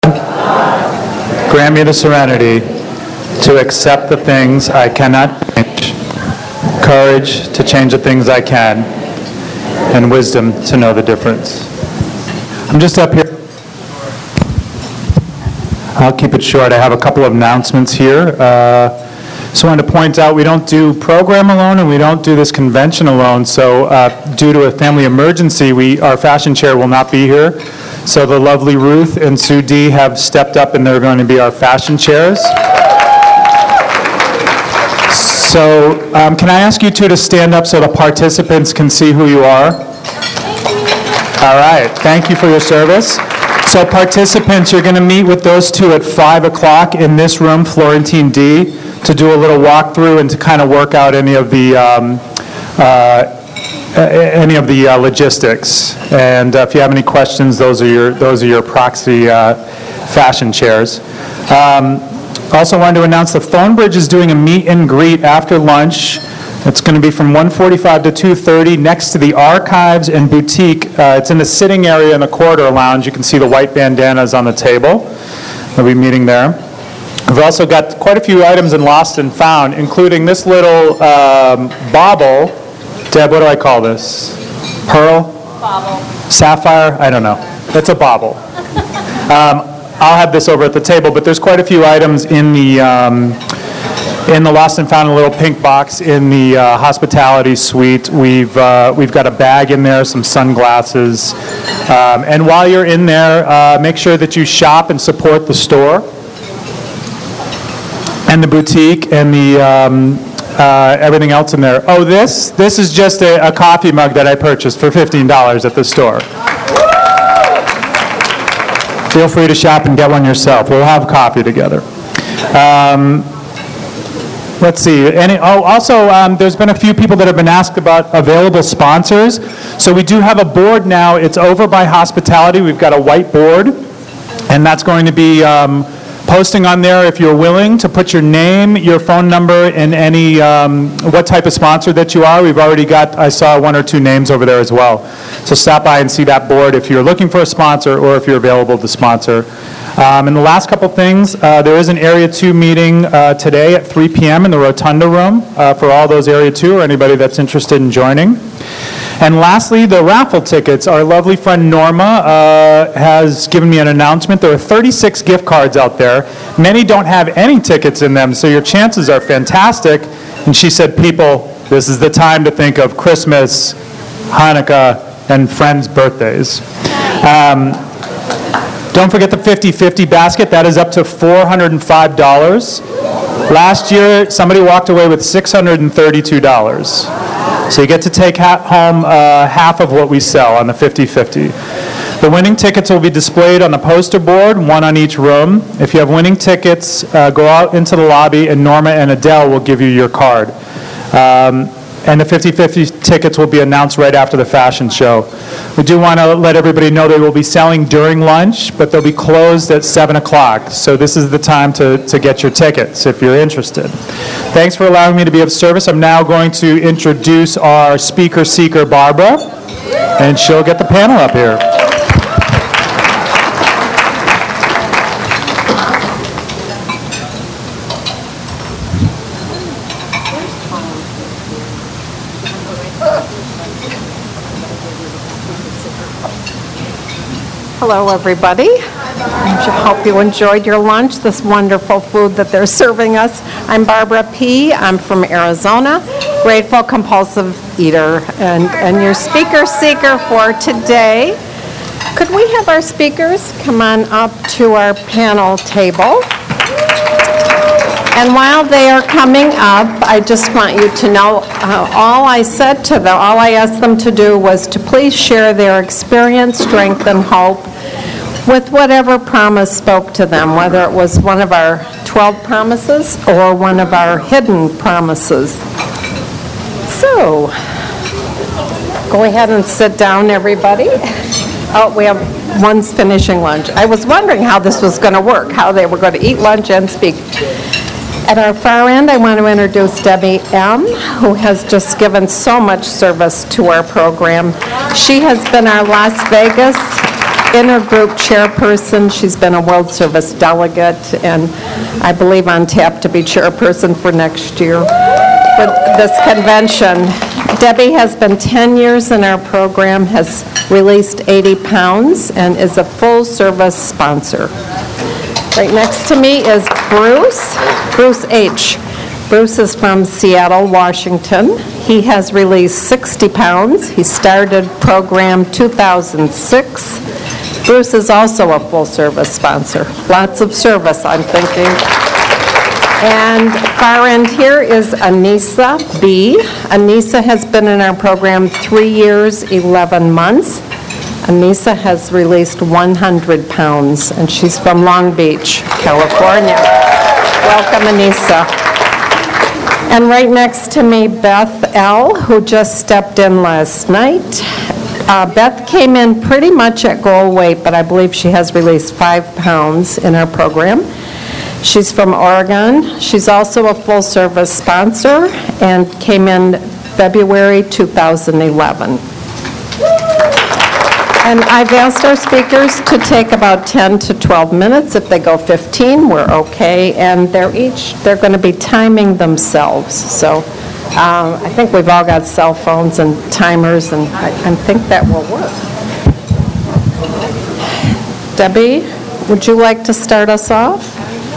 Grant me the serenity to accept the things I cannot change, courage to change the things I can, and wisdom to know the difference. I'm just up here. I'll keep it short. I have a couple of announcements here. So I wanted to point out we don't do program alone and we don't do this convention alone. So due to a family emergency, our fashion chair will not be here. So the lovely Ruth and Sue D have stepped up and they're going to be our fashion chairs. So can I ask you two to stand up so the participants can see who you are? All right. Thank you for your service. So participants, you're going to meet with those two at 5 o'clock in this room, Florentine D, to do a little walkthrough and to kind of work out any of the logistics. And if you have any questions, those are your proxy fashion chairs. Also wanted to announce the Phone Bridge is doing a meet and greet after lunch. It's going to be from 1:45 to 2:30 next to the Archives and Boutique. It's in the sitting area in the corridor lounge. You can see the white bandanas on the table. We'll be meeting there. We've also got quite a few items in Lost and Found, including this little bauble. Deb, what do I call this? Pearl? Bauble. Sapphire? I don't know. It's a bauble. I'll have this over at the table, but there's quite a few items in the Lost and Found, a little pink box in the hospitality suite. We've got a bag in there, some sunglasses. And while you're in there, make sure that you shop and support the store and the boutique and the everything else in there. Oh, this is just a coffee mug that I purchased for $15 at the store. Feel free to shop and get one yourself. We'll have coffee together. Let's see. There's been a few people that have been asked about available sponsors. So we do have a board now. It's over by hospitality. We've got a white board, and that's going to be posting on there if you're willing to put your name, your phone number, and any what type of sponsor that you are. We've already got, I saw 1 or 2 names over there as well. So stop by and see that board if you're looking for a sponsor or if you're available to sponsor. And the last couple things, there is an Area 2 meeting today at 3 p.m. in the Rotunda room for all those Area 2 or anybody that's interested in joining. And lastly, the raffle tickets. Our lovely friend Norma has given me an announcement. There are 36 gift cards out there. Many don't have any tickets in them, so your chances are fantastic. And she said, people, this is the time to think of Christmas, Hanukkah, and friends' birthdays. Don't forget the 50-50 basket. That is up to $405. Last year, somebody walked away with $632. So you get to take home half of what we sell on the 50-50. The winning tickets will be displayed on the poster board, one on each room. If you have winning tickets, go out into the lobby, and Norma and Adele will give you your card. And the 50-50 tickets will be announced right after the fashion show. We do want to let everybody know they will be selling during lunch, but they'll be closed at 7 o'clock. So this is the time to get your tickets if you're interested. Thanks for allowing me to be of service. I'm now going to introduce our speaker seeker, Barbara, and she'll get the panel up here. Hello, everybody. I hope you enjoyed your lunch, this wonderful food that they're serving us. I'm Barbara P. I'm from Arizona, grateful compulsive eater, and your speaker seeker for today. Could we have our speakers come on up to our panel table? And while they are coming up, I just want you to know all I said to them, all I asked them to do was to please share their experience, strength, and hope with whatever promise spoke to them, whether it was one of our 12 promises or one of our hidden promises. So, go ahead and sit down, everybody. Oh, we have one's finishing lunch. I was wondering how this was going to work, how they were going to eat lunch and speak. At our far end, I want to introduce Debbie M., who has just given so much service to our program. She has been our Las Vegas intergroup chairperson. She's been a World Service delegate, and I believe on tap to be chairperson for next year for this convention. Debbie has been 10 years in our program, has released 80 pounds, and is a full-service sponsor. Right next to me is Bruce H. Bruce is from Seattle, Washington. He has released 60 pounds. He started program 2006. Bruce is also a full-service sponsor. Lots of service, I'm thinking. And far end here is Anissa B. Anissa has been in our program 3 years, 11 months. Anissa has released 100 pounds, and she's from Long Beach, California. Welcome, Anissa. And right next to me, Beth L., who just stepped in last night. Beth came in pretty much at goal weight, but I believe she has released 5 pounds in our program. She's from Oregon. She's also a full-service sponsor and came in February 2011. And I've asked our speakers to take about 10 to 12 minutes. If they go 15, we're okay. And they're going to be timing themselves. So I think we've all got cell phones and timers, and I think that will work. Debbie, would you like to start us off?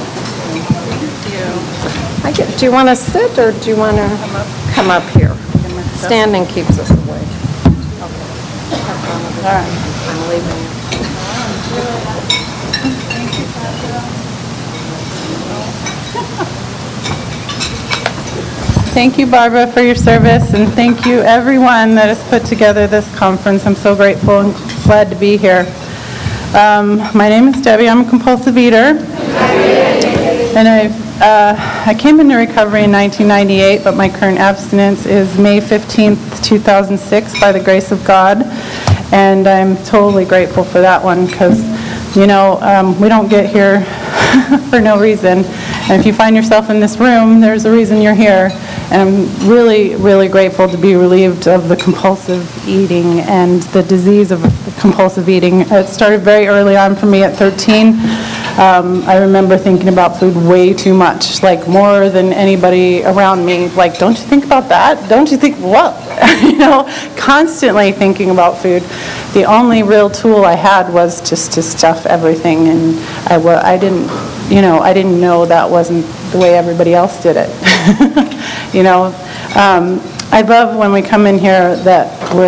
Do you want to sit, or do you want to come up here? Standing keeps us away. All right. I'm leaving. Thank you, Barbara, for your service, and thank you, everyone that has put together this conference. I'm so grateful and glad to be here. My name is Debbie. I'm a compulsive eater, and I came into recovery in 1998, but my current abstinence is May 15th, 2006, by the grace of God. And I'm totally grateful for that one because, we don't get here for no reason. And if you find yourself in this room, there's a reason you're here. And I'm really, really grateful to be relieved of the compulsive eating and the disease of compulsive eating. It started very early on for me at 13. I remember thinking about food way too much, like more than anybody around me. Like, don't you think about that? Don't you think what? Constantly thinking about food. The only real tool I had was just to stuff everything, and I didn't know that wasn't the way everybody else did it. I love when we come in here that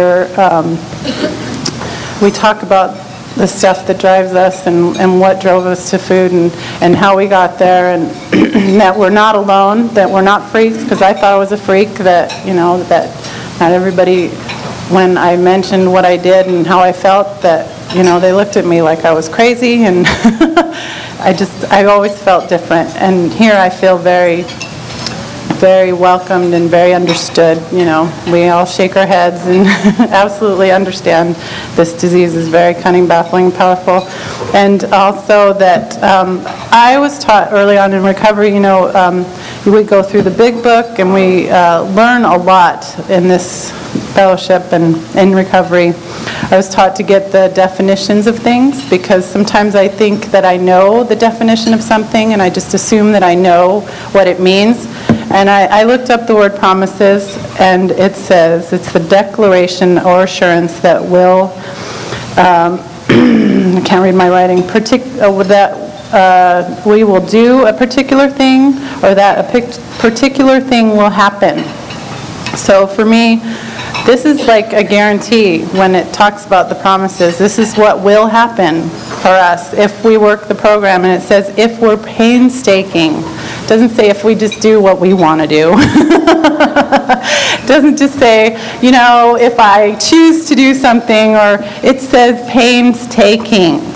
we talk about the stuff that drives us and what drove us to food and how we got there, and that we're not alone, that we're not freaks, because I thought I was a freak, that not everybody, when I mentioned what I did and how I felt, that they looked at me like I was crazy, and I always felt different. And here I feel very, very welcomed and very understood. We all shake our heads and absolutely understand this disease is very cunning, baffling, and powerful. And also that I was taught early on in recovery, we go through the big book and we learn a lot in this fellowship and in recovery. I was taught to get the definitions of things, because sometimes I think that I know the definition of something and I just assume that I know what it means. And I looked up the word promises, and it says it's the declaration or assurance that will, I can't read my writing, that we will do a particular thing, or that a particular thing will happen. So for me, this is like a guarantee when it talks about the promises. This is what will happen for us if we work the program, and it says if we're painstaking. It doesn't say if we just do what we want to do. It doesn't just say, if I choose to do something, or it says painstaking.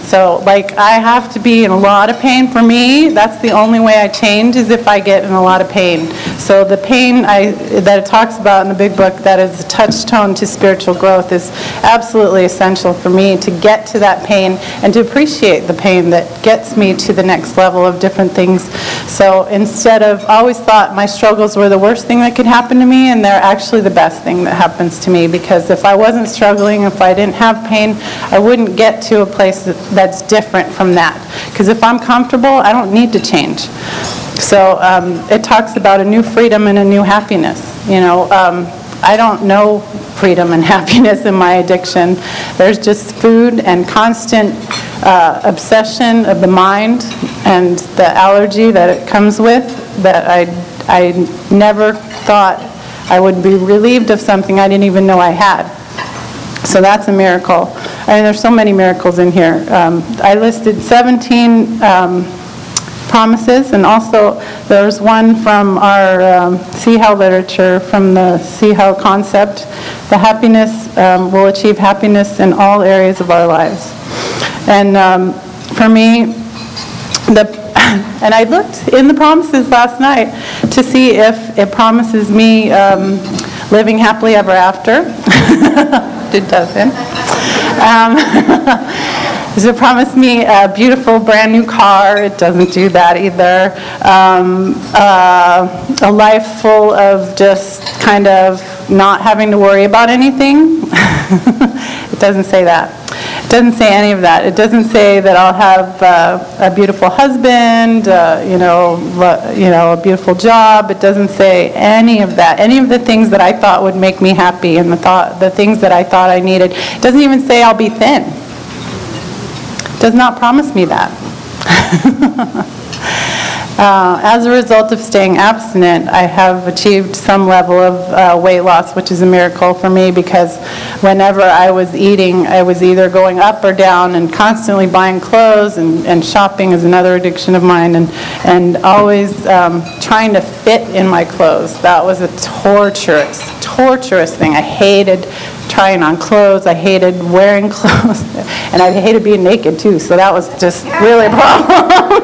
So, like, I have to be in a lot of pain. For me, that's the only way I change, is if I get in a lot of pain. So the pain that it talks about in the big book, that is a touchstone to spiritual growth, is absolutely essential for me to get to that pain and to appreciate the pain that gets me to the next level of different things. So instead of, I always thought my struggles were the worst thing that could happen to me, and they're actually the best thing that happens to me, because if I wasn't struggling, if I didn't have pain, I wouldn't get to a place that's different from that. Because if I'm comfortable, I don't need to change. So it talks about a new freedom and a new happiness. I don't know freedom and happiness in my addiction. There's just food and constant obsession of the mind and the allergy that it comes with, that I never thought I would be relieved of something I didn't even know I had. So that's a miracle. I mean, there's so many miracles in here. I listed 17 promises, and also there's one from our See How literature, from the See How concept. The happiness, we'll achieve happiness in all areas of our lives. And for me, and I looked in the promises last night to see if it promises me living happily ever after. It doesn't. Does it promise me a beautiful brand new car? It doesn't do that either. A life full of just kind of not having to worry about anything? It doesn't say that. It doesn't say any of that. It doesn't say that I'll have a beautiful husband, a beautiful job. It doesn't say any of that. Any of the things that I thought would make me happy, and the things that I thought I needed. It doesn't even say I'll be thin. It does not promise me that. As a result of staying abstinent, I have achieved some level of weight loss, which is a miracle for me, because whenever I was eating, I was either going up or down and constantly buying clothes, and shopping is another addiction of mine, and always trying to fit in my clothes. That was a torturous thing. I hated trying on clothes. I hated wearing clothes, and I hated being naked too, so that was just really a problem.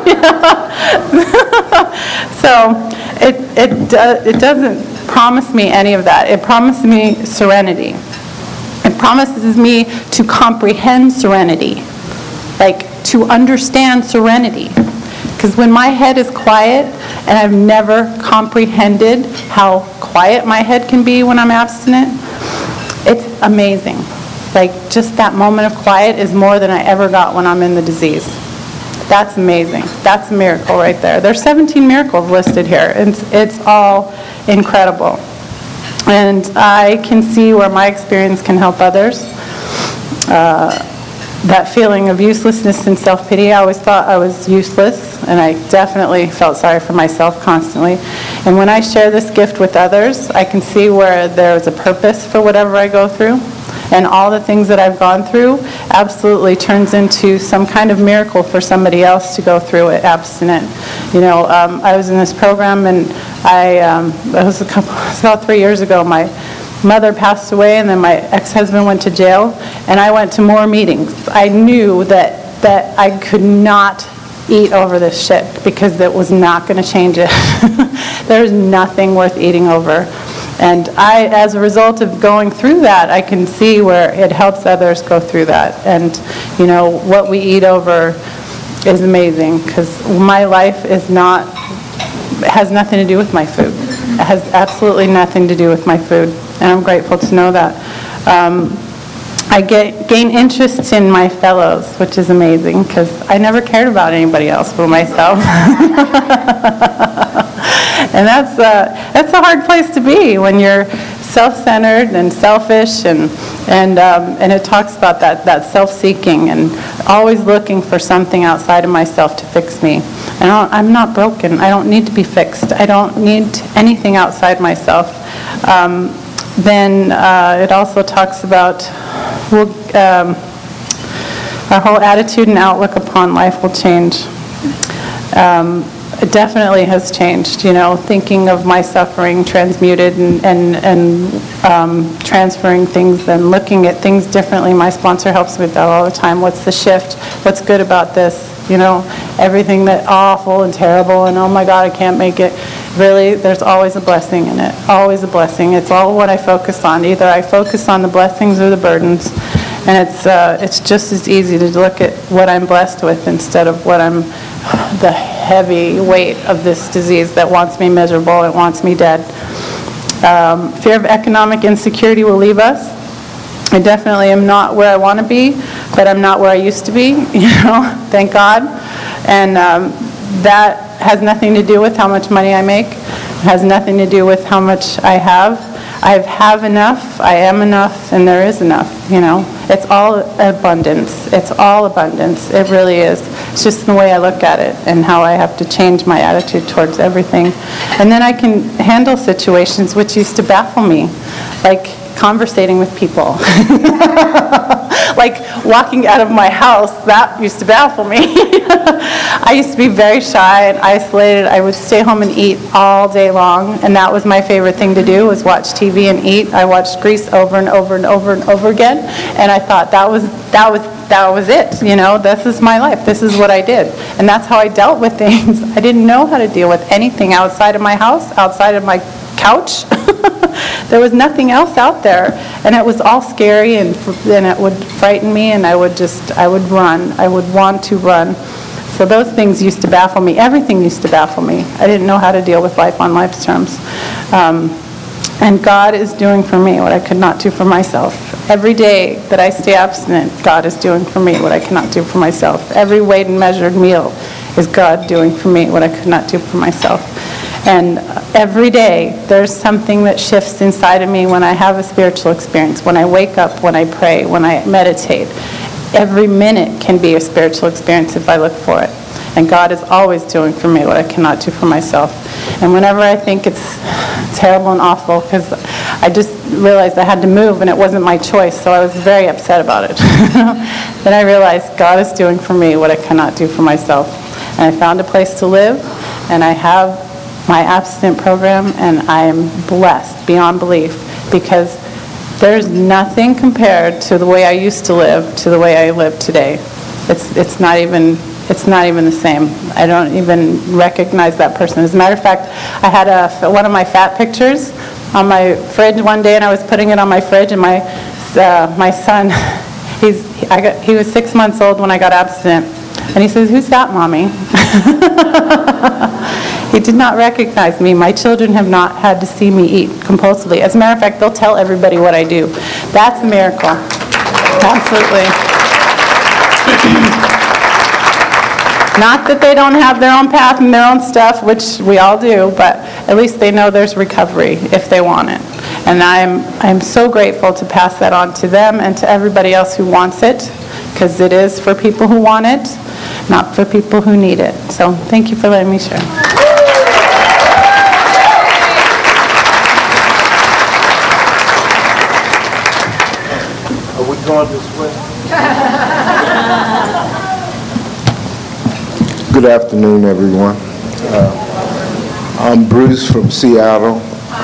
So it doesn't promise me any of that. It promises me serenity. It promises me to comprehend serenity, like to understand serenity. Because when my head is quiet, and I've never comprehended how quiet my head can be when I'm abstinent, it's amazing. Like, just that moment of quiet is more than I ever got when I'm in the disease. That's amazing. That's a miracle right there. There's 17 miracles listed here. It's all incredible. And I can see where my experience can help others. That feeling of uselessness and self-pity, I always thought I was useless, and I definitely felt sorry for myself constantly. And when I share this gift with others, I can see where there's a purpose for whatever I go through. And all the things that I've gone through absolutely turns into some kind of miracle for somebody else to go through it abstinent. I was in this program, and it was about 3 years ago. My mother passed away, and then my ex-husband went to jail, and I went to more meetings. I knew that I could not eat over this shit, because that was not going to change it. There's nothing worth eating over. And as a result of going through that, I can see where it helps others go through that. And, what we eat over is amazing, because my life has nothing to do with my food. It has absolutely nothing to do with my food, and I'm grateful to know that. I gain interest in my fellows, which is amazing, because I never cared about anybody else but myself. And that's a hard place to be when you're self-centered and selfish, and it talks about that self-seeking and always looking for something outside of myself to fix me. And I'm not broken. I don't need to be fixed. I don't need anything outside myself. Then it also talks about our whole attitude and outlook upon life will change. It definitely has changed, thinking of my suffering transmuted and transferring things and looking at things differently. My sponsor helps me with that all the time. What's the shift? What's good about this? Everything that awful and terrible and oh my God, I can't make it. Really, there's always a blessing in it. Always a blessing. It's all what I focus on. Either I focus on the blessings or the burdens. And it's just as easy to look at what I'm blessed with instead of the heavy weight of this disease that wants me miserable, it wants me dead. Fear of economic insecurity will leave us. I definitely am not where I want to be, but I'm not where I used to be, thank God. And that has nothing to do with how much money I make. It has nothing to do with how much I have. I have enough, I am enough, and there is enough, It's all abundance. It's all abundance. It really is. It's just the way I look at it and how I have to change my attitude towards everything. And then I can handle situations which used to baffle me, like conversating with people. Like walking out of my house, that used to baffle me. I used to be very shy and isolated. I would stay home and eat all day long, and that was my favorite thing to do, was watch TV and eat. I watched Grease over and over and over and over again, and I thought that was it. This is my life. This is what I did. And that's how I dealt with things. I didn't know how to deal with anything outside of my house, outside of my couch. There was nothing else out there, and it was all scary, and it would frighten me, and I would run. I would want to run. So those things used to baffle me. Everything used to baffle me. I didn't know how to deal with life on life's terms. And God is doing for me what I could not do for myself. Every day that I stay abstinent, God is doing for me what I cannot do for myself. Every weighed and measured meal is God doing for me what I could not do for myself. And every day, there's something that shifts inside of me when I have a spiritual experience, when I wake up, when I pray, when I meditate. Every minute can be a spiritual experience if I look for it. And God is always doing for me what I cannot do for myself. And whenever I think it's terrible and awful, because I just realized I had to move and it wasn't my choice, so I was very upset about it. Then I realized God is doing for me what I cannot do for myself. And I found a place to live, and I have my abstinent program, and I am blessed beyond belief, because there's nothing compared to the way I used to live to the way I live today. It's not even the same. I don't even recognize that person. As a matter of fact, I had one of my fat pictures on my fridge one day, and I was putting it on my fridge, and my son, he was 6 months old when I got abstinent, and he says, "Who's that, Mommy?" He did not recognize me. My children have not had to see me eat compulsively. As a matter of fact, they'll tell everybody what I do. That's a miracle. Absolutely. Not that they don't have their own path and their own stuff, which we all do, but at least they know there's recovery if they want it. And I'm so grateful to pass that on to them and to everybody else who wants it, because it is for people who want it, not for people who need it. So thank you for letting me share. Are we going this way? Good afternoon, everyone. I'm Bruce from Seattle.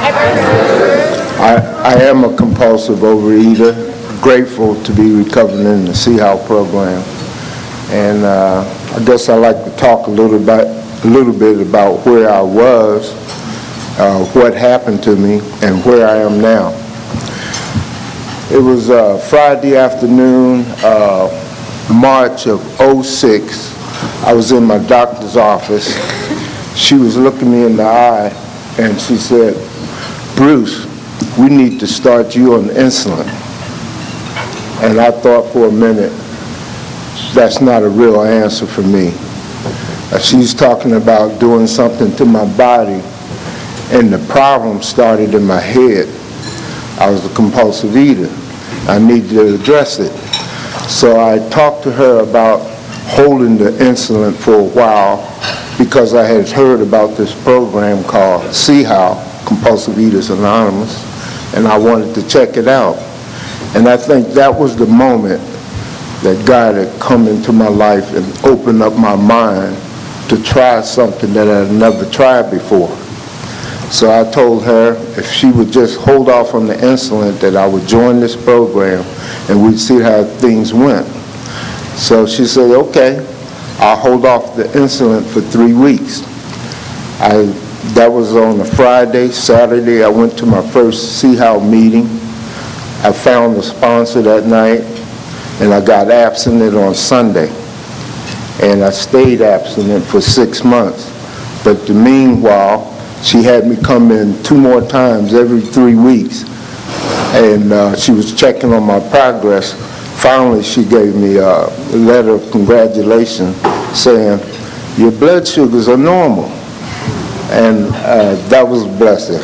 I am a compulsive overeater, grateful to be recovering in the CHOW program. And I guess I'd like to talk a little bit about where I was, what happened to me, and where I am now. It was Friday afternoon, March of '06. I was in my doctor's office. She was looking me in the eye, and she said, "Bruce, we need to start you on insulin." And I thought for a minute, that's not a real answer for me. She's talking about doing something to my body, and the problem started in my head. I was a compulsive eater. I needed to address it. So I talked to her about holding the insulin for a while, because I had heard about this program called CHOW, Compulsive Eaters Anonymous, and I wanted to check it out. And I think that was the moment that God had come into my life and opened up my mind to try something that I'd never tried before. So I told her if she would just hold off on the insulin, that I would join this program and we'd see how things went. So she said, okay, I'll hold off the insulin for 3 weeks. That was on a Friday. Saturday, I went to my first CHOW meeting. I found a sponsor that night, and I got abstinent on Sunday. And I stayed abstinent for 6 months. But the meanwhile, she had me come in 2 more times every 3 weeks. And she was checking on my progress. Finally, she gave me a letter of congratulations saying, your blood sugars are normal. And that was a blessing.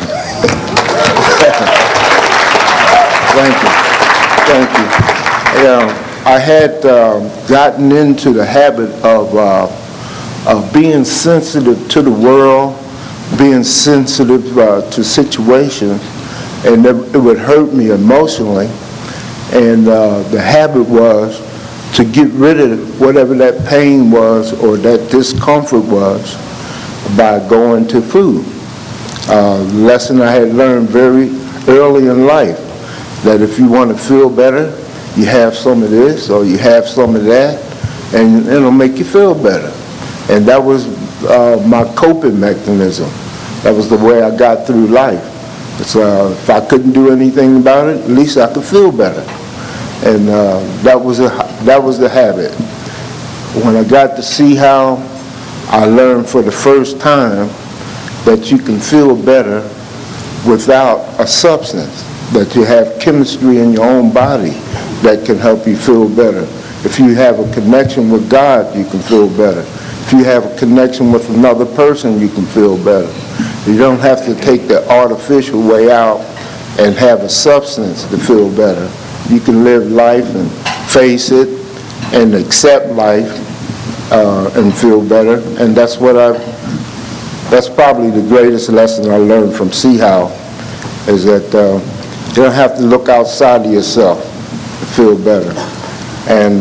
Thank you. I had gotten into the habit of being sensitive to the world, being sensitive to situations, and it would hurt me emotionally. And the habit was to get rid of whatever that pain was or that discomfort was by going to food. Lesson I had learned very early in life, that if you want to feel better, you have some of this or you have some of that, and it'll make you feel better. And that was my coping mechanism. That was the way I got through life. So if I couldn't do anything about it, at least I could feel better. And that was the habit. When I got to CHOW, I learned for the first time that you can feel better without a substance, that you have chemistry in your own body that can help you feel better. If you have a connection with God, you can feel better. If you have a connection with another person, you can feel better. You don't have to take the artificial way out and have a substance to feel better. You can live life and face it and accept life and feel better. And that's probably the greatest lesson I learned from CHOW, is that you don't have to look outside of yourself to feel better. And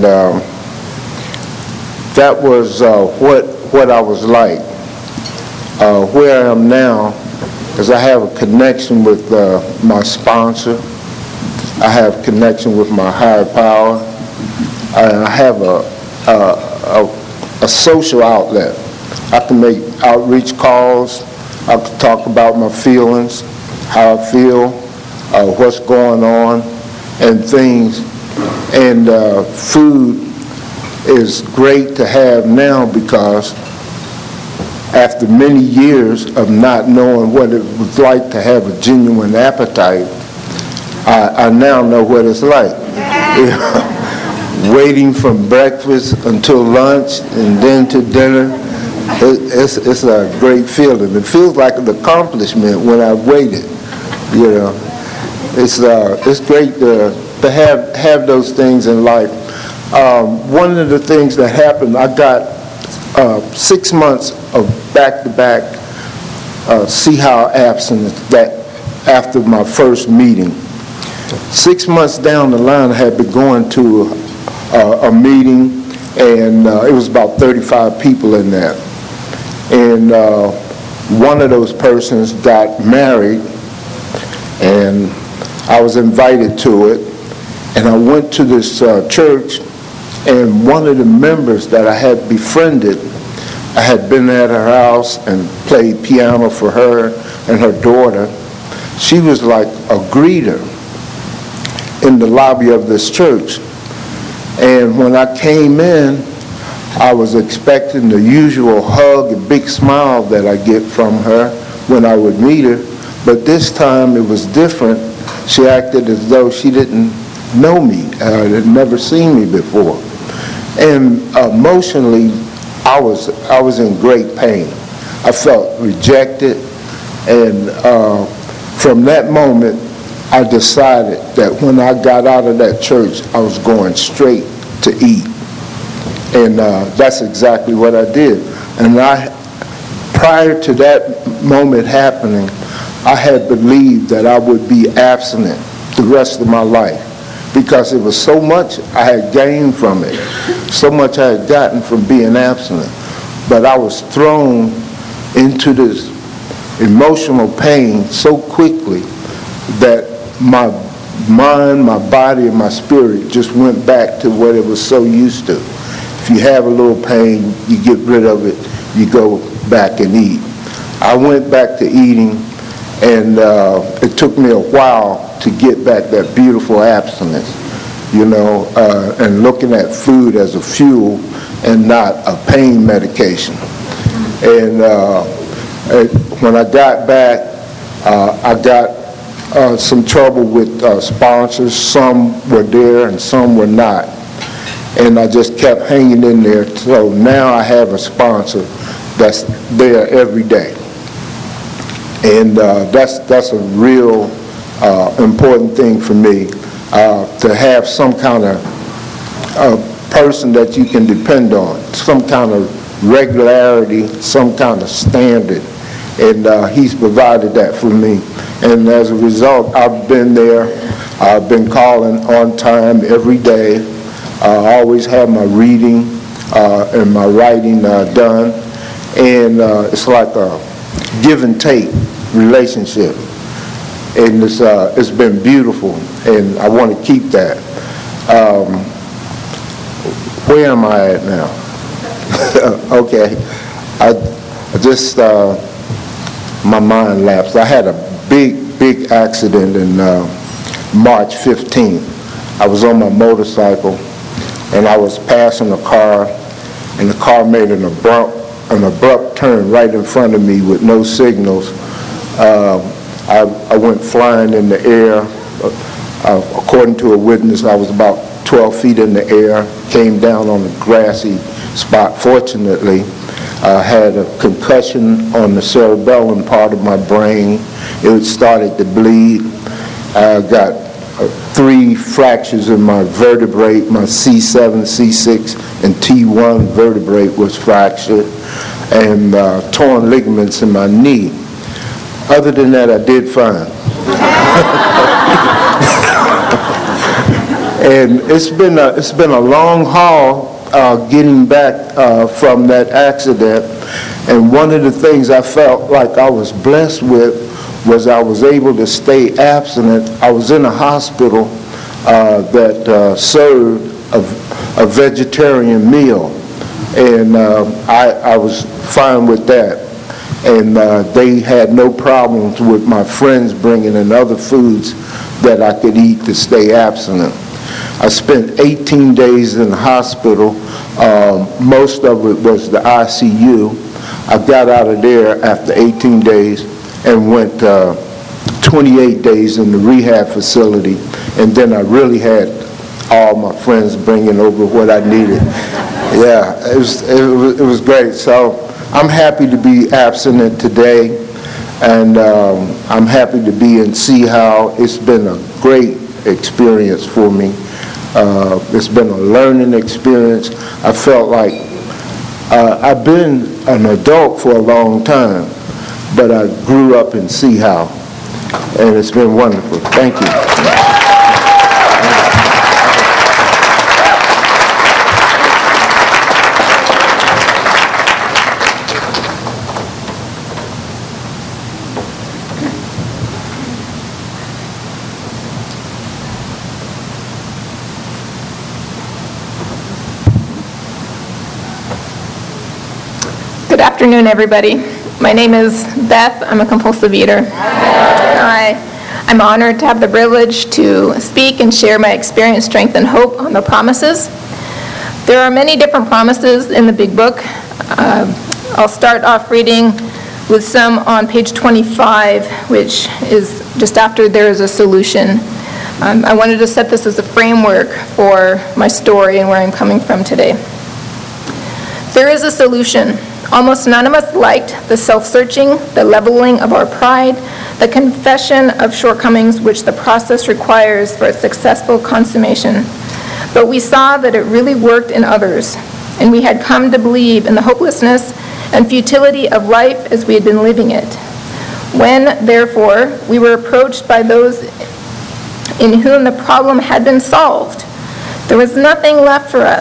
that was what I was like. Where I am now is I have a connection with my sponsor. I have connection with my higher power. I have a social outlet. I can make outreach calls. I can talk about my feelings, how I feel, what's going on, and things. And food is great to have now, because after many years of not knowing what it was like to have a genuine appetite, I now know what it's like. Waiting from breakfast until lunch and then to dinner, it's a great feeling. It feels like an accomplishment when I waited. You know, it's great to have those things in life. One of the things that happened, I got 6 months of back-to-back CHOW abstinence after my first meeting. 6 months down the line, I had been going to a meeting, and it was about 35 people in there. And one of those persons got married, and I was invited to it. And I went to this church, and one of the members that I had befriended, I had been at her house and played piano for her and her daughter. She was like a greeter in the lobby of this church. And when I came in, I was expecting the usual hug and big smile that I get from her when I would meet her. But this time it was different. She acted as though she didn't know me, had never seen me before. And emotionally, I was in great pain. I felt rejected, and from that moment, I decided that when I got out of that church, I was going straight to eat. And that's exactly what I did. And prior to that moment happening, I had believed that I would be abstinent the rest of my life, because it was so much I had gained from it, so much I had gotten from being abstinent. but I was thrown into this emotional pain so quickly that my mind, my body, and my spirit just went back to what it was so used to. If you have a little pain, you get rid of it, you go back and eat. I went back to eating, and it took me a while to get back that beautiful abstinence, and looking at food as a fuel and not a pain medication. And when I got back, I got some trouble with sponsors. Some were there and some were not. And I just kept hanging in there. So now I have a sponsor that's there every day. And that's a real important thing for me, to have some kind of person that you can depend on, some kind of regularity, some kind of standard. And he's provided that for me. And as a result, I've been there. I've been calling on time every day. I always have my reading and my writing done. And it's like a give and take relationship. And it's been beautiful, and I want to keep that. Where am I at now? Okay. I just, my mind lapsed. I had a big accident in March 15th. I was on my motorcycle, and I was passing a car, and the car made an abrupt turn right in front of me with no signals. I went flying in the air. According to a witness, I was about 12 feet in the air, came down on a grassy spot. Fortunately, I had a concussion on the cerebellum part of my brain. It started to bleed. I got 3 fractures in my vertebrae. My C7, C6, and T1 vertebrae was fractured, and torn ligaments in my knee. Other than that, I did fine. And it's been a long haul getting back from that accident. And one of the things I felt like I was blessed with was I was able to stay abstinent. I was in a hospital that served a vegetarian meal, and I was fine with that. And they had no problems with my friends bringing in other foods that I could eat to stay abstinent. I spent 18 days in the hospital. Most of it was the ICU. I got out of there after 18 days and went 28 days in the rehab facility. And then I really had all my friends bringing over what I needed. Yeah, it was great. So I'm happy to be abstinent today, and I'm happy to be in Sea-How. It's been a great experience for me. It's been a learning experience. I felt like I've been an adult for a long time, but I grew up in Sea-How, and it's been wonderful. Thank you. Good afternoon, everybody. My name is Beth. I'm a compulsive eater. I'm honored to have the privilege to speak and share my experience, strength, and hope on the promises. There are many different promises in the Big Book. I'll start off reading with some on page 25, which is just after there is a solution. I wanted to set this as a framework for my story and where I'm coming from today. There is a solution. Almost none of us liked the self-searching, the leveling of our pride, the confession of shortcomings which the process requires for a successful consummation. But we saw that it really worked in others, and we had come to believe in the hopelessness and futility of life as we had been living it. When, therefore, we were approached by those in whom the problem had been solved, there was nothing left for us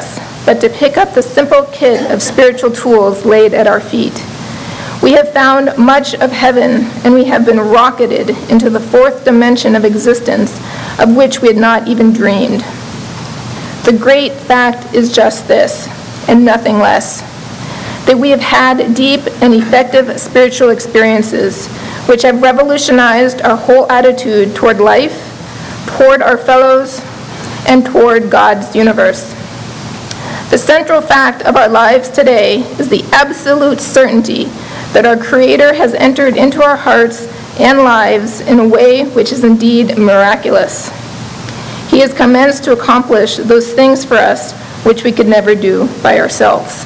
but to pick up the simple kit of spiritual tools laid at our feet. We have found much of heaven, and we have been rocketed into the fourth dimension of existence, of which we had not even dreamed. The great fact is just this, and nothing less, that we have had deep and effective spiritual experiences which have revolutionized our whole attitude toward life, toward our fellows, and toward God's universe. The central fact of our lives today is the absolute certainty that our Creator has entered into our hearts and lives in a way which is indeed miraculous. He has commenced to accomplish those things for us which we could never do by ourselves.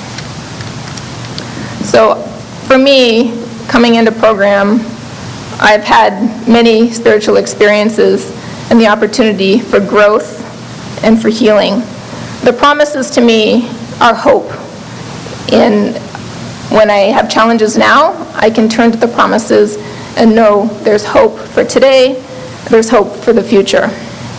So for me, coming into program, I've had many spiritual experiences and the opportunity for growth and for healing. The promises to me are hope. And when I have challenges now, I can turn to the promises and know there's hope for today, there's hope for the future.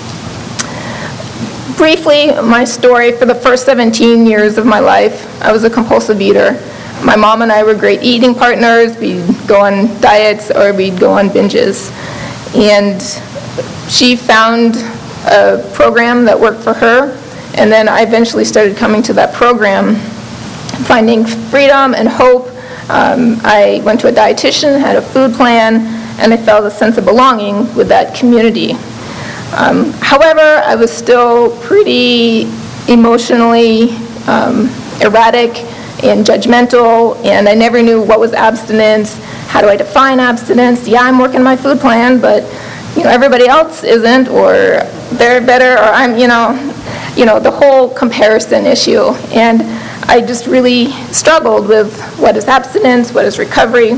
Briefly, my story: for the first 17 years of my life, I was a compulsive eater. My mom and I were great eating partners. We'd go on diets or we'd go on binges. And she found a program that worked for her, and then I eventually started coming to that program, finding freedom and hope. I went to a dietitian, had a food plan, and I felt a sense of belonging with that community. However, I was still pretty emotionally erratic and judgmental, and I never knew what was abstinence. How do I define abstinence? Yeah, I'm working my food plan, but everybody else isn't, or they're better, or I'm, the whole comparison issue. And I just really struggled with what is abstinence, what is recovery.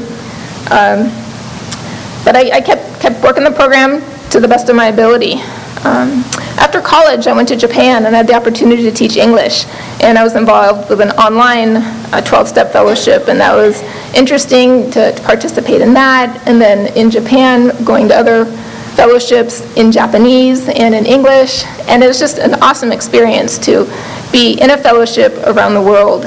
But I kept working the program to the best of my ability. After college, I went to Japan and had the opportunity to teach English, and I was involved with an online 12-step fellowship, and that was interesting to participate in that. And then in Japan, going to other fellowships in Japanese and in English, and it was just an awesome experience to be in a fellowship around the world.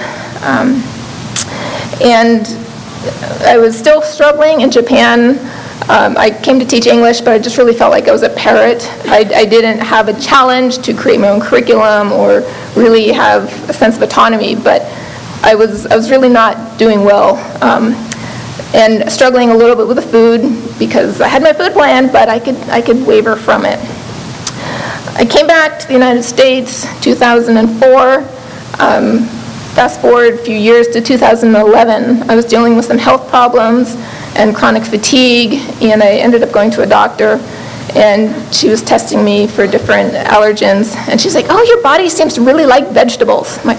And I was still struggling in Japan. I came to teach English, but I just really felt like I was a parrot. I didn't have a challenge to create my own curriculum or really have a sense of autonomy, but I was really not doing well, and struggling a little bit with the food because I had my food plan, but I could waver from it. I came back to the United States 2004. Fast forward a few years to 2011, I was dealing with some health problems and chronic fatigue, and I ended up going to a doctor, and she was testing me for different allergens, and she's like, "Oh, your body seems to really like vegetables." I'm like,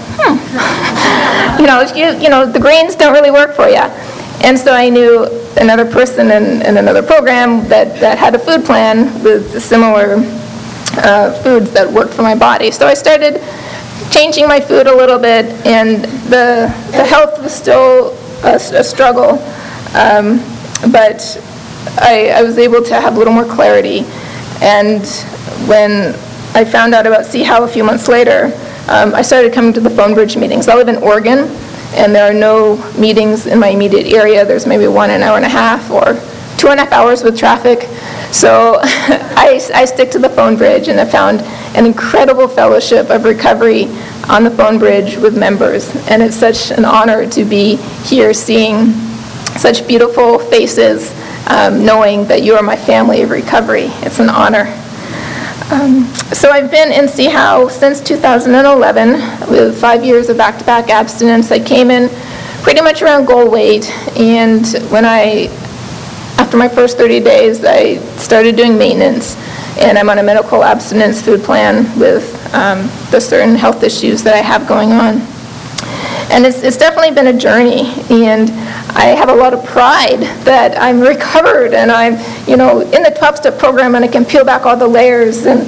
the grains don't really work for you. And so I knew another person in another program that had a food plan with similar foods that worked for my body. So I started changing my food a little bit, and the health was still a struggle. But I was able to have a little more clarity. And when I found out about CHOW a few months later, I started coming to the Phone Bridge meetings. I live in Oregon, and there are no meetings in my immediate area. There's maybe one an hour and a half or 2.5 hours with traffic. So I stick to the Phone Bridge, and I found an incredible fellowship of recovery on the Phone Bridge with members. And it's such an honor to be here seeing such beautiful faces, knowing that you are my family of recovery. It's an honor. So I've been in CHOW since 2011 with 5 years of back-to-back abstinence. I came in pretty much around goal weight, and after my first 30 days, I started doing maintenance, and I'm on a medical abstinence food plan with the certain health issues that I have going on. And it's definitely been a journey, and I have a lot of pride that I'm recovered, and I'm, in the 12-step program, and I can peel back all the layers, and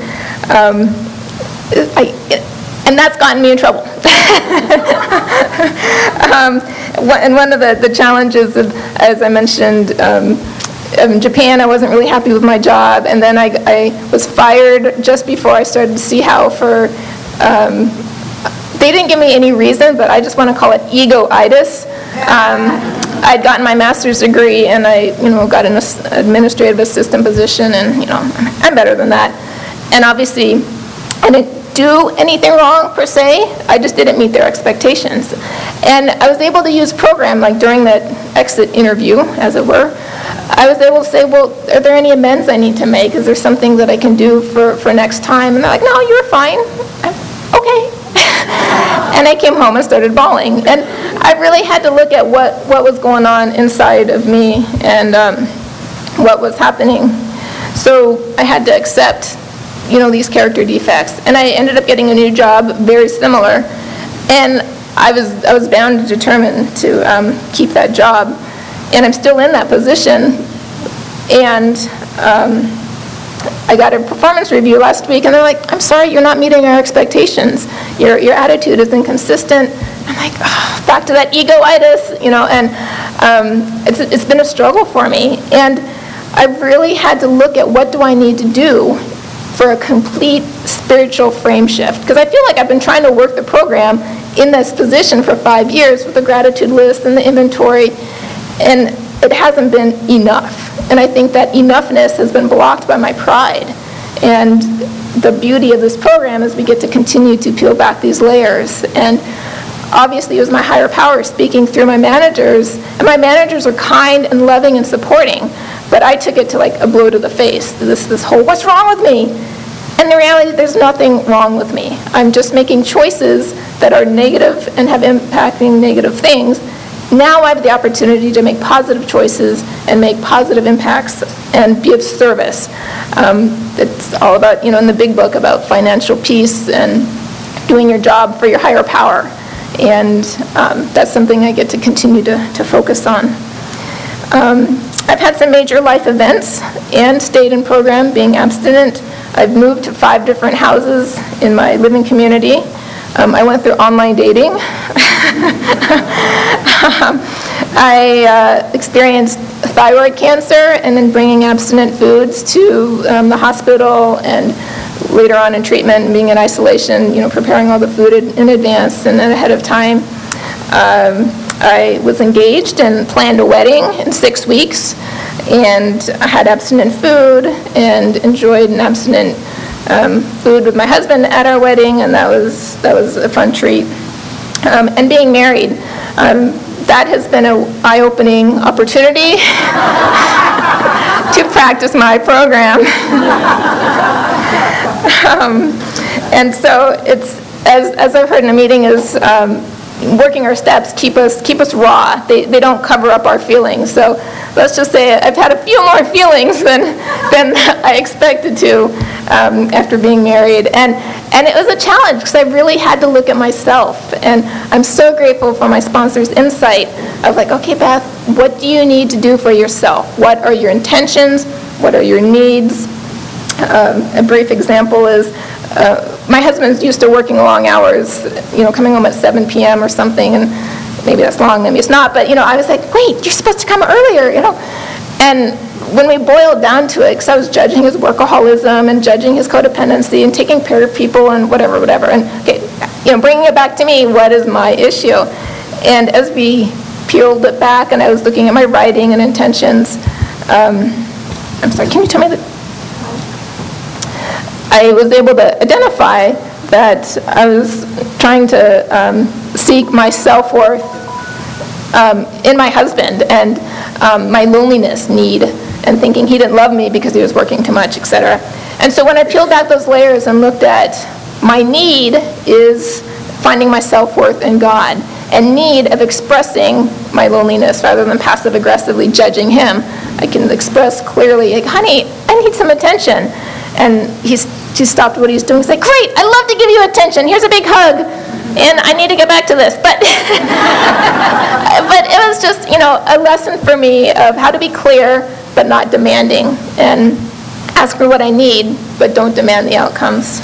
that's gotten me in trouble. And one of the challenges, as I mentioned, in Japan, I wasn't really happy with my job, and then I was fired just before I started CHOW for they didn't give me any reason, but I just want to call it ego-itis. I'd gotten my master's degree, and I, got an administrative assistant position, and, I'm better than that. And obviously, I didn't do anything wrong, per se. I just didn't meet their expectations. And I was able to use program, like during that exit interview, as it were, I was able to say, well, are there any amends I need to make? Is there something that I can do for next time? And they're like, no, you're fine. Okay. And I came home and started bawling. And I really had to look at what was going on inside of me and what was happening. So I had to accept, these character defects. And I ended up getting a new job, very similar. And I was bound and determined to keep that job. And I'm still in that position. And I got a performance review last week, and they're like, I'm sorry, you're not meeting our expectations. Your attitude is inconsistent. I'm like, oh, back to that ego-itis, and it's been a struggle for me. And I've really had to look at what do I need to do for a complete spiritual frame shift. Because I feel like I've been trying to work the program in this position for 5 years with the gratitude list and the inventory, and it hasn't been enough. And I think that enoughness has been blocked by my pride. And the beauty of this program is we get to continue to peel back these layers. And obviously it was my higher power speaking through my managers. And my managers are kind and loving and supporting. But I took it to like a blow to the face. This whole, what's wrong with me? And the reality, there's nothing wrong with me. I'm just making choices that are negative and have impacting negative things. Now I have the opportunity to make positive choices and make positive impacts and be of service. It's all about, in the big book about financial peace and doing your job for your higher power. And that's something I get to continue to focus on. I've had some major life events and stayed in program being abstinent. I've moved to 5 different houses in my living community. I went through online dating. I experienced thyroid cancer and then bringing abstinent foods to the hospital and later on in treatment and being in isolation, preparing all the food in advance and then ahead of time. I was engaged and planned a wedding in 6 weeks, and I had abstinent food and enjoyed an abstinent food with my husband at our wedding, and that was a fun treat. And being married, that has been an eye-opening opportunity to practice my program. And so it's, as I've heard in a meeting, is working our steps keep us raw. They don't cover up our feelings. So let's just say I've had a few more feelings than I expected to after being married. And it was a challenge because I really had to look at myself. And I'm so grateful for my sponsor's insight of like, okay, Beth, what do you need to do for yourself? What are your intentions? What are your needs? A brief example is my husband's used to working long hours, coming home at 7 p.m. or something, and maybe that's long, maybe it's not, but, I was like, wait, you're supposed to come earlier, And when we boiled down to it, because I was judging his workaholism and judging his codependency and taking care of people and whatever, and, okay, bringing it back to me, what is my issue? And as we peeled it back and I was looking at my writing and intentions, I'm sorry, can you tell me I was able to identify that I was trying to seek my self-worth in my husband and my loneliness need and thinking he didn't love me because he was working too much, etc. And so when I peeled back those layers and looked at my need is finding my self-worth in God and need of expressing my loneliness rather than passive-aggressively judging him. I can express clearly, like, honey, I need some attention. And he stopped what he's doing. He's like, great, I'd love to give you attention. Here's a big hug. And I need to get back to this. But but it was just, a lesson for me of how to be clear but not demanding. And ask for what I need, but don't demand the outcomes.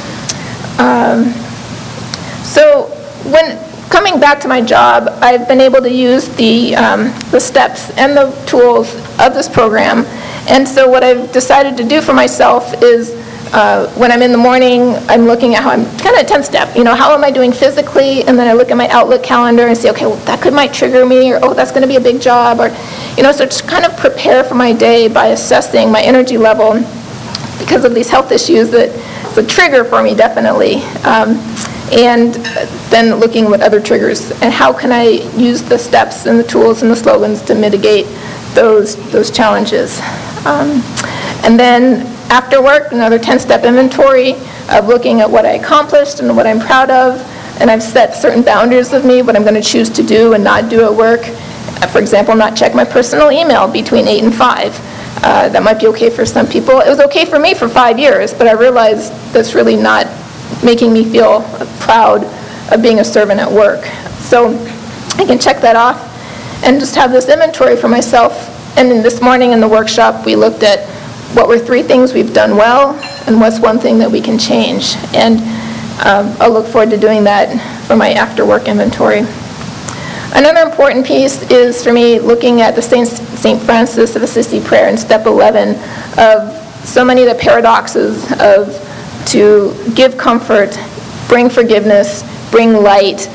So when coming back to my job, I've been able to use the steps and the tools of this program. And so what I've decided to do for myself is When I'm in the morning, I'm looking at how I'm kind of 10-step, how am I doing physically? And then I look at my Outlook calendar and say, okay, well, that might trigger me, or, oh, that's going to be a big job, or, so just kind of prepare for my day by assessing my energy level because of these health issues that it's a trigger for me, definitely. And then looking at other triggers and how can I use the steps and the tools and the slogans to mitigate those challenges. And then after work, another 10-step inventory of looking at what I accomplished and what I'm proud of, and I've set certain boundaries of me, what I'm going to choose to do and not do at work. For example, not check my personal email between 8 and 5. That might be okay for some people. It was okay for me for 5 years, but I realized that's really not making me feel proud of being a servant at work. So I can check that off and just have this inventory for myself. And then this morning in the workshop, we looked at what were 3 things we've done well and what's 1 thing that we can change. And I'll look forward to doing that for my after-work inventory. Another important piece is for me looking at the St. Francis of Assisi prayer in step 11 of so many of the paradoxes of to give comfort, bring forgiveness, bring light.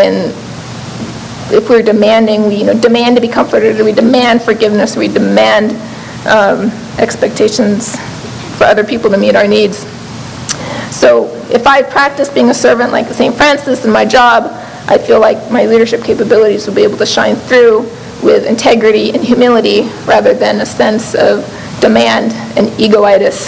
If we're demanding, we demand to be comforted, or we demand forgiveness, or we demand expectations for other people to meet our needs. So if I practice being a servant like St. Francis in my job, I feel like my leadership capabilities will be able to shine through with integrity and humility rather than a sense of demand and egoitis.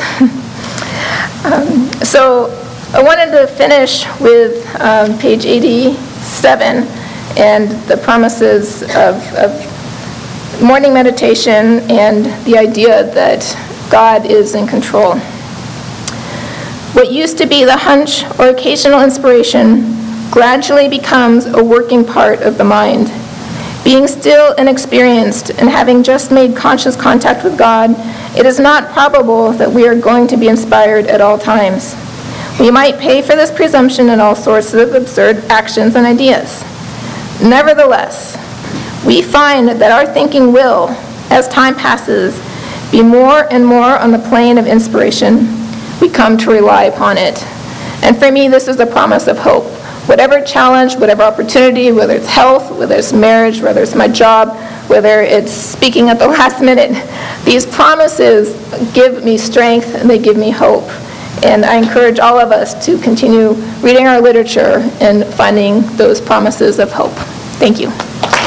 So I wanted to finish with page 87 and the promises of morning meditation and the idea that God is in control. What used to be the hunch or occasional inspiration gradually becomes a working part of the mind. Being still and experienced and having just made conscious contact with God, it is not probable that we are going to be inspired at all times. We might pay for this presumption in all sorts of absurd actions and ideas. Nevertheless, we find that our thinking will, as time passes, be more and more on the plane of inspiration. We come to rely upon it. And for me, this is a promise of hope. Whatever challenge, whatever opportunity, whether it's health, whether it's marriage, whether it's my job, whether it's speaking at the last minute, these promises give me strength and they give me hope. And I encourage all of us to continue reading our literature and finding those promises of hope. Thank you.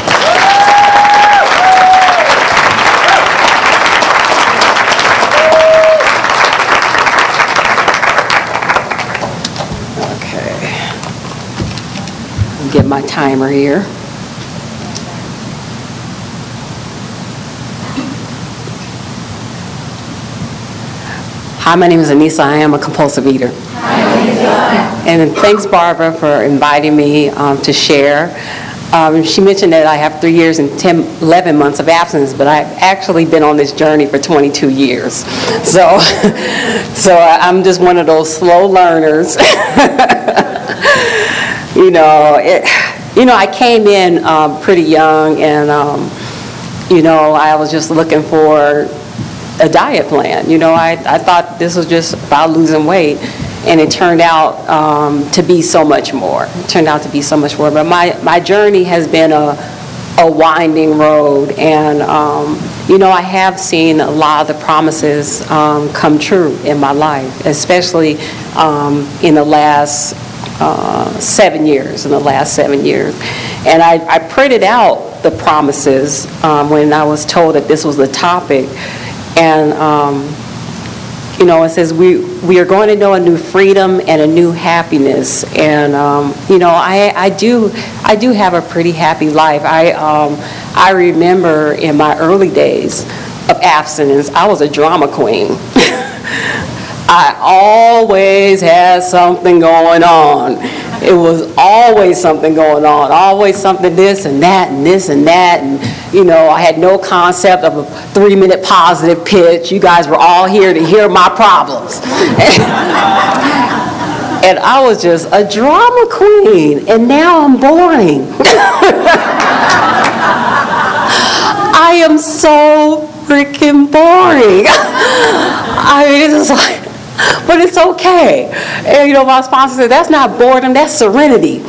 Get my timer here. Hi, my name is Anissa. I am a compulsive eater. Hi, Anissa. And thanks, Barbara, for inviting me to share. She mentioned that I have 3 years and 11 months of abstinence, but I've actually been on this journey for 22 years. So I'm just one of those slow learners. I came in pretty young, and I was just looking for a diet plan. I thought this was just about losing weight, and it turned out to be so much more. But my journey has been a winding road, and I have seen a lot of the promises come true in my life, especially in the last 7 years. And I printed out the promises when I was told that this was the topic. And, it says we are going to know a new freedom and a new happiness. And, I do have a pretty happy life. I remember in my early days of abstinence, I was a drama queen. I always had something going on. It was always something going on, always something this and that and this and that. And, I had no concept of a 3-minute positive pitch. You guys were all here to hear my problems. And I was just a drama queen. And now I'm boring. I am so freaking boring. I mean, it's just like, But it's okay. And, you know, my sponsor said, that's not boredom, that's serenity.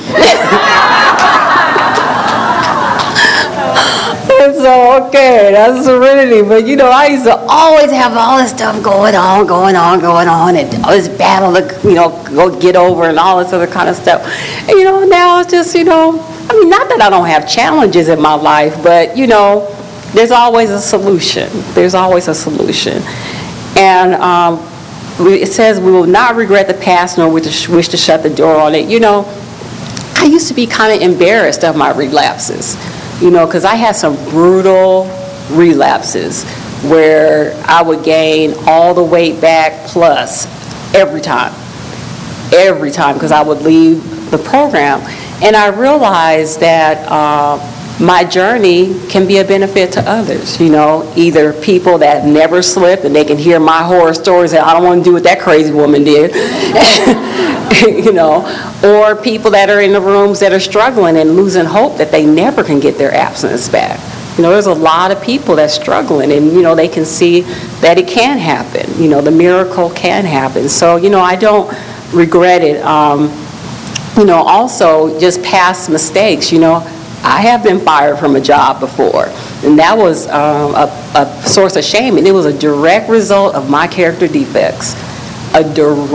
And so, okay, that's serenity. But, you know, I used to always have all this stuff going on, and all this battle to, you know, go get over and all this other kind of stuff. And, you know, now it's just, you know, I mean, not that I don't have challenges in my life, but, you know, there's always a solution. There's always a solution. And it says we will not regret the past nor wish to shut the door on it. You know, I used to be kind of embarrassed of my relapses, you know, because I had some brutal relapses where I would gain all the weight back plus every time, because I would leave the program. And I realized that my journey can be a benefit to others, you know, either people that never slipped and they can hear my horror stories and I don't want to do what that crazy woman did, you know, or people that are in the rooms that are struggling and losing hope that they never can get their abstinence back. You know, there's a lot of people that's struggling and, you know, they can see that it can happen, you know, the miracle can happen. So, you know, I don't regret it. You know, also just past mistakes, you know, I have been fired from a job before, and that was a source of shame, and it was a direct result of my character defects, and,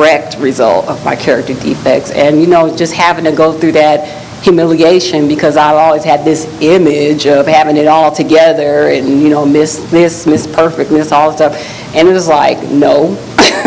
you know, just having to go through that humiliation because I've always had this image of having it all together and, you know, Miss Perfect, Miss all the stuff, and it was like, no.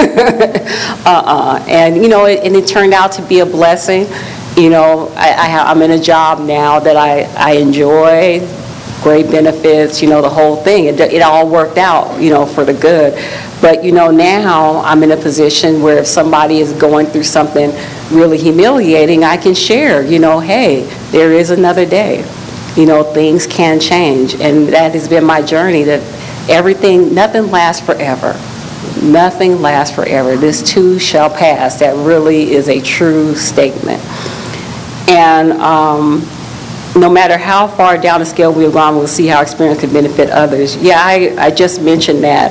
And, you know, it turned out to be a blessing. You know, I'm in a job now that I enjoy, great benefits, you know, the whole thing. It all worked out, you know, for the good. But, you know, now I'm in a position where if somebody is going through something really humiliating, I can share, you know, hey, there is another day. You know, things can change. And that has been my journey, that nothing lasts forever. Nothing lasts forever. This too shall pass. That really is a true statement. And no matter how far down the scale we've gone, we'll see how experience can benefit others. Yeah, I just mentioned that.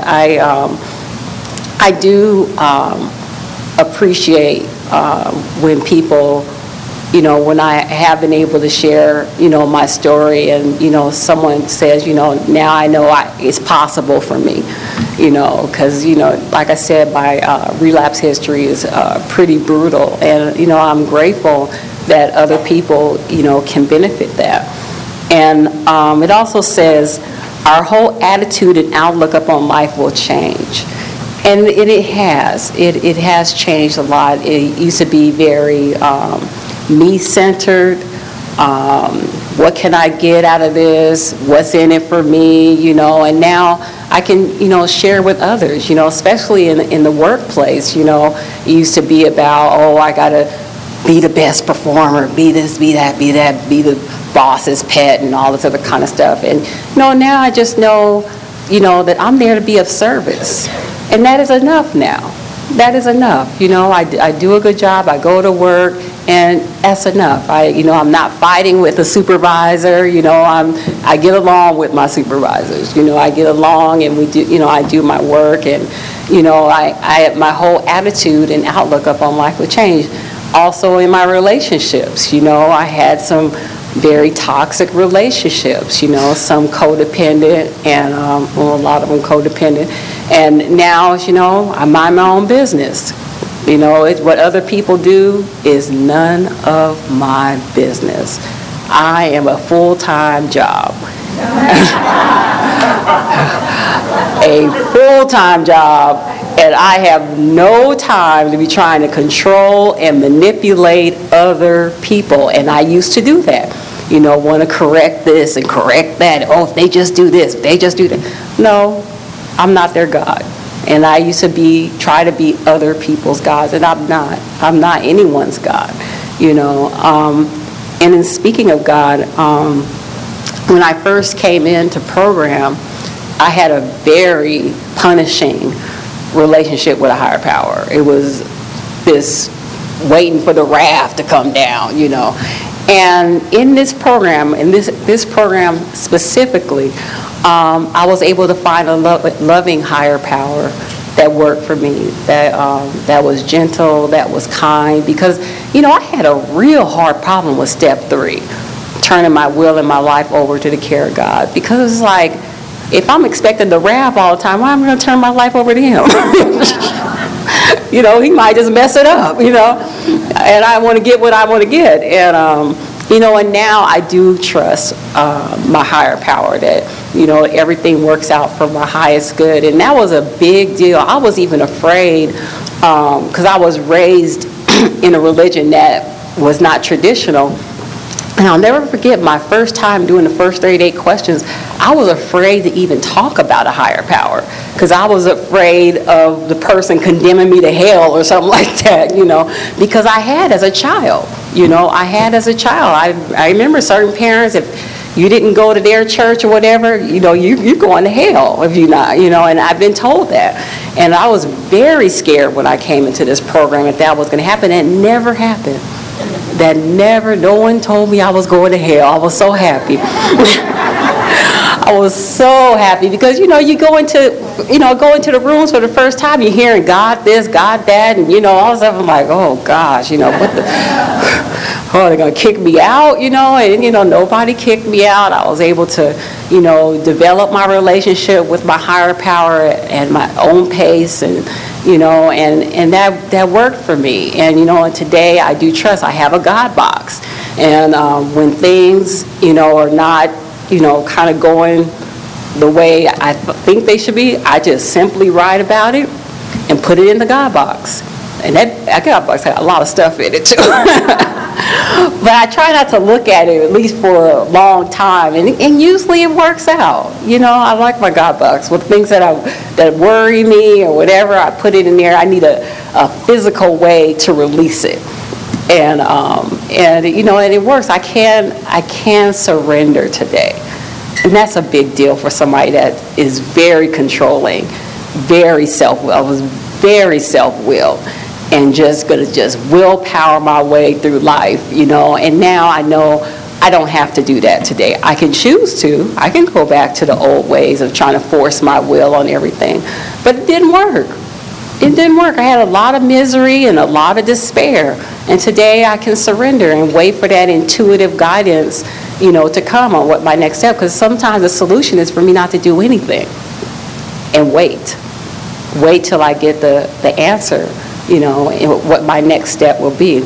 I do appreciate when people, you know, when I have been able to share, you know, my story and, you know, someone says, you know, now I know it's possible for me, you know, because, you know, like I said, my relapse history is pretty brutal. And, you know, I'm grateful that other people, you know, can benefit that. And it also says our whole attitude and outlook upon life will change. And it has. It has changed a lot. It used to be very me-centered. What can I get out of this? What's in it for me? You know, and now I can, you know, share with others, you know, especially in the workplace. You know, it used to be about, oh, I got to be the best performer, be this, be that, be the boss's pet and all this other kind of stuff. And now I just know, you know, that I'm there to be of service. And that is enough now. That is enough. You know, I do a good job, I go to work, and that's enough. I'm not fighting with a supervisor, you know, I get along with my supervisors. You know, I get along and we do, you know, I do my work and, you know, my whole attitude and outlook upon life will change. Also in my relationships, you know, I had some very toxic relationships, you know, some codependent and, a lot of them codependent. And now, you know, I mind my own business. You know, what other people do is none of my business. I am a full-time job. A full-time job. And I have no time to be trying to control and manipulate other people. And I used to do that. You know, want to correct this and correct that. Oh, if they just do this, if they just do that. No, I'm not their God. And I used to try to be other people's gods, and I'm not. I'm not anyone's God, you know. And in speaking of God, when I first came into program, I had a very punishing relationship with a higher power. It was this waiting for the wrath to come down, you know. And in this program, this program specifically, I was able to find a loving higher power that worked for me, that was gentle, that was kind, because, I had a real hard problem with step 3, turning my will and my life over to the care of God, because it's like, if I'm expected to rap all the time, why am I going to turn my life over to him? He might just mess it up, and I want to get what I want to get, and now I do trust my higher power that, everything works out for my highest good. And that was a big deal. I was even afraid because I was raised in a religion that was not traditional. And I'll never forget my first time doing the first 38 questions, I was afraid to even talk about a higher power because I was afraid of the person condemning me to hell or something like that, because I had as a child, I remember certain parents, if you didn't go to their church or whatever, you're going to hell if you're not, and I've been told that. And I was very scared when I came into this program that was going to happen. It never happened. No one told me I was going to hell. I was so happy. I was so happy because, you go into the rooms for the first time, you're hearing God this, God that, and, all this stuff. I'm like, oh, gosh, what the, they're going to kick me out, and, nobody kicked me out. I was able to, develop my relationship with my higher power at my own pace, and, and that worked for me. And, and today I do trust. I have a God box. And when things, are not, kind of going the way I think they should be, I just simply write about it and put it in the God box. And that God box had a lot of stuff in it, too. But I try not to look at it, at least for a long time. And usually it works out. I like my God box. With things that worry me or whatever, I put it in there. I need a physical way to release it. And and it works. I can surrender today. And that's a big deal for somebody that is very controlling, very self-willed. I was very self-willed and just going to willpower my way through life, And now I know I don't have to do that today. I can choose to. I can go back to the old ways of trying to force my will on everything. But it didn't work. It didn't work. I had a lot of misery and a lot of despair. And today I can surrender and wait for that intuitive guidance, to come on what my next step. Because sometimes the solution is for me not to do anything and wait. Wait till I get the answer, and what my next step will be.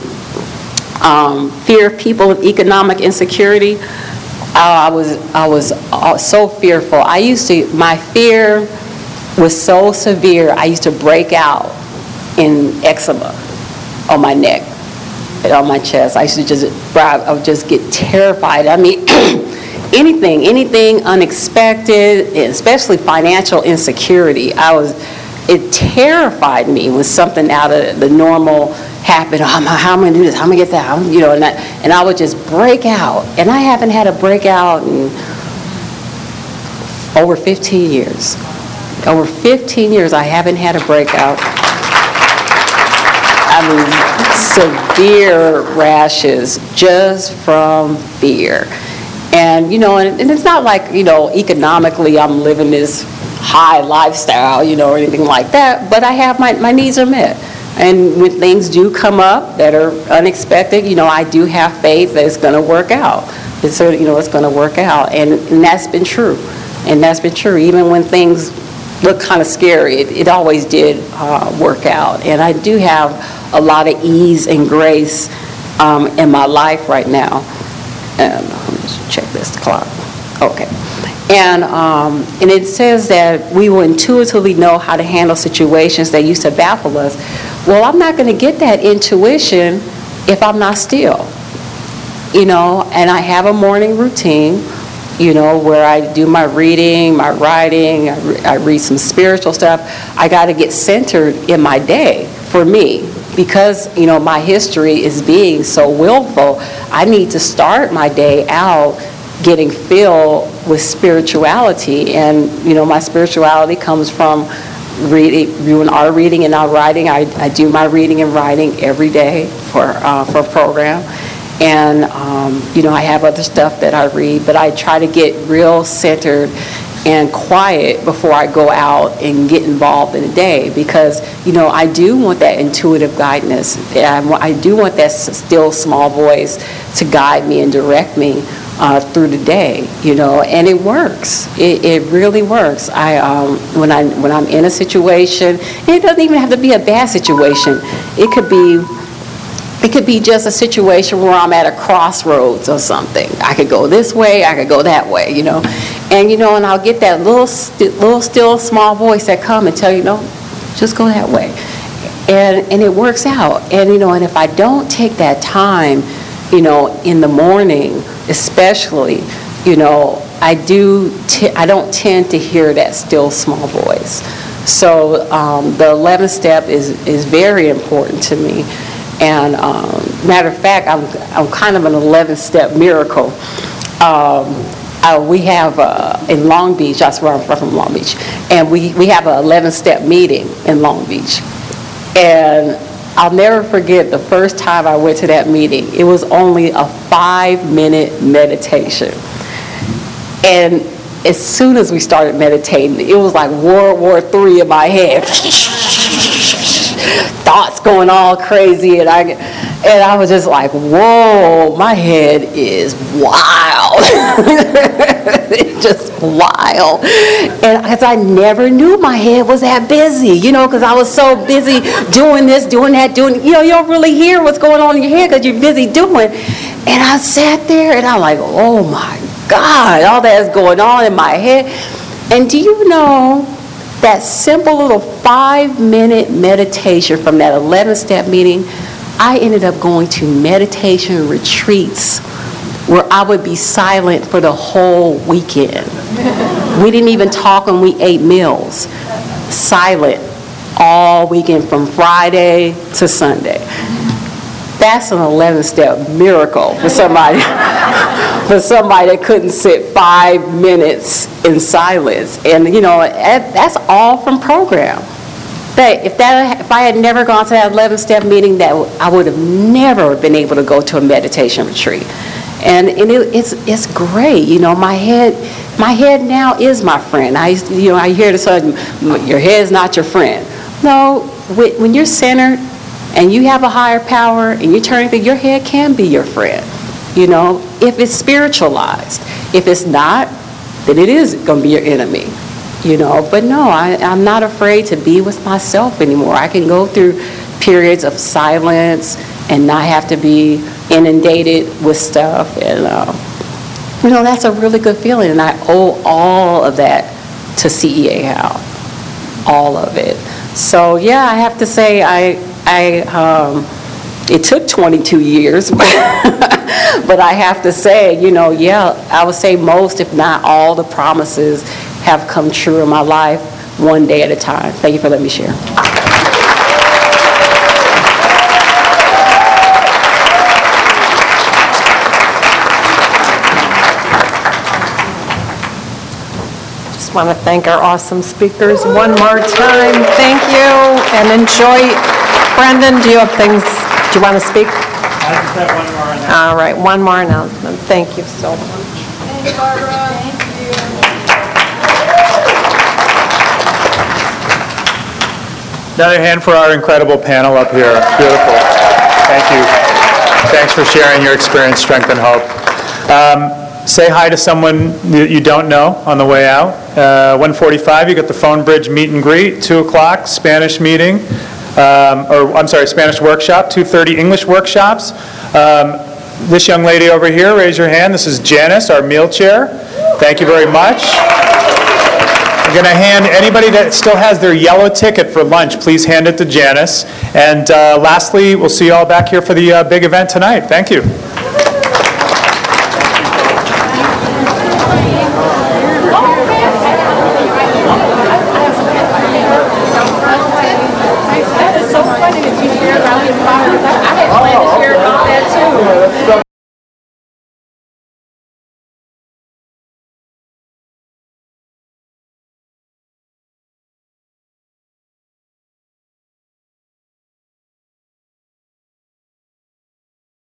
Fear of people with economic insecurity. I was so fearful. My fear was so severe, I used to break out in eczema on my neck and on my chest. I would just get terrified. I mean, anything unexpected, especially financial insecurity. It terrified me when something out of the normal happened. How am I going to do this? How am I going to get that? And I would just break out. And I haven't had a breakout in over 15 years. Over 15 years, I haven't had a breakout. I mean, severe rashes just from fear. And, and it's not like, economically I'm living this high lifestyle, or anything like that, but I have my needs are met. And when things do come up that are unexpected, I do have faith that it's going to work out. It's going to work out. And that's been true. And that's been true. Even when things look kind of scary, it always did work out. And I do have a lot of ease and grace in my life right now. And let me just check this clock. Okay. And it says that we will intuitively know how to handle situations that used to baffle us. Well, I'm not going to get that intuition if I'm not still. And I have a morning routine, where I do my reading, my writing, I read some spiritual stuff. I got to get centered in my day for me because, my history is being so willful. I need to start my day out getting filled with spirituality. And, my spirituality comes from doing our reading and our writing. I do my reading and writing every day for a program. And, I have other stuff that I read, but I try to get real centered and quiet before I go out and get involved in the day, because, I do want that intuitive guidance. I do want that still small voice to guide me and direct me through the day, and it works. It really works. When I'm in a situation, it doesn't even have to be a bad situation. It could be just a situation where I'm at a crossroads or something. I could go this way, I could go that way, and I'll get that little still small voice that come and tell you, no, just go that way, and it works out. And and if I don't take that time, in the morning especially, I don't tend to hear that still small voice. So the 11th step is very important to me. And matter of fact, I'm kind of an 11-step miracle. We have in Long Beach, that's where I'm from, Long Beach, and we have an 11-step meeting in Long Beach. And I'll never forget the first time I went to that meeting. It was only a 5-minute meditation. And as soon as we started meditating, it was like World War III in my head. Thoughts going all crazy, and I was just like, whoa, my head is wild. It's just wild. And because I never knew my head was that busy, because I was so busy doing this, doing that, you don't really hear what's going on in your head because you're busy doing. And I sat there and I'm like, oh my God, all that is going on in my head. And do you know that simple little 5-minute meditation from that 11-step meeting, I ended up going to meditation retreats where I would be silent for the whole weekend. We didn't even talk when we ate meals. Silent all weekend from Friday to Sunday. That's an 11-step miracle for somebody that couldn't sit 5 minutes in silence. And that's all from program. But if I had never gone to that 11-step meeting, I would have never been able to go to a meditation retreat. And it's great. My head now is my friend. I hear the saying, your head is not your friend. No, when you're centered and you have a higher power and you're turning things, your head can be your friend. If it's spiritualized. If it's not, then it is going to be your enemy. But no, I'm not afraid to be with myself anymore. I can go through periods of silence and not have to be inundated with stuff. And, that's a really good feeling. And I owe all of that to CEA Howe. All of it. So, yeah, I have to say it took 22 years, but I have to say, I would say most, if not all, the promises have come true in my life, one day at a time. Thank you for letting me share. Just want to thank our awesome speakers one more time. Thank you, and enjoy. Brendan, do you have things? Do you want to speak? I just have one more announcement. All right, one more announcement. Thank you so much. Thank you, Barbara. Thank you. Another hand for our incredible panel up here. Beautiful. Thank you. Thanks for sharing your experience, strength, and hope. Say hi to someone that you don't know on the way out. 1:45, you got the Phone Bridge meet and greet. 2 o'clock, Spanish meeting. Spanish workshop. 2:30, English workshops. This young lady over here, raise your hand. This is Janice, our meal chair. Thank you very much. I'm going to hand anybody that still has their yellow ticket for lunch, please hand it to Janice. And lastly, we'll see you all back here for the big event tonight. Thank you.